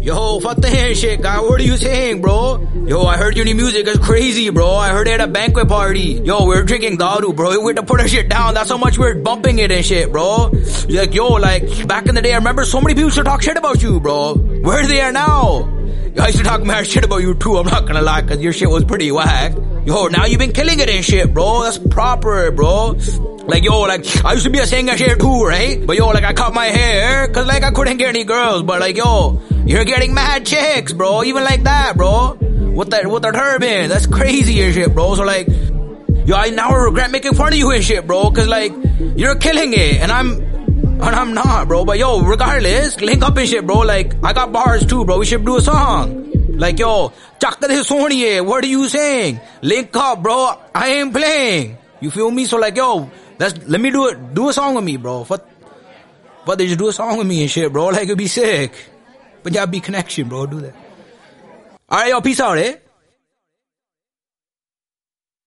Yo, fuck the handshake, guy. What are you saying, bro? Yo, I heard your new music is crazy, bro. I heard it at a banquet party. Yo, we're drinking daru, bro. We had to put our shit down. That's how much we're bumping it and shit, bro. Like, yo, like, back in the day, I remember so many people used to talk shit about you, bro. Where they are now? Yo, I used to talk mad shit about you too, I'm not gonna lie, cause your shit was pretty whack. Yo, now you've been killing it and shit, bro. That's proper, bro. Like, yo, like, I used to be a singer shit too, right? But yo, like, I cut my hair, cause like, I couldn't get any girls. But like, yo, you're getting mad chicks, bro. Even like that, bro. With the turban. That's crazy and shit, bro. So like, yo, I now regret making fun of you and shit, bro. Cause like, you're killing it. And I'm not, bro. But yo, regardless, link up and shit, bro. Like, I got bars too, bro. We should do a song. Like, yo, chakka de soniye. What are you saying? Link up, bro. I ain't playing. You feel me? So like, yo, let me do a song with me, bro. But they just do a song with me and shit, bro. Like, it'd be sick. Punjabi connection, bro. Do that. Alright, yo, peace out, eh?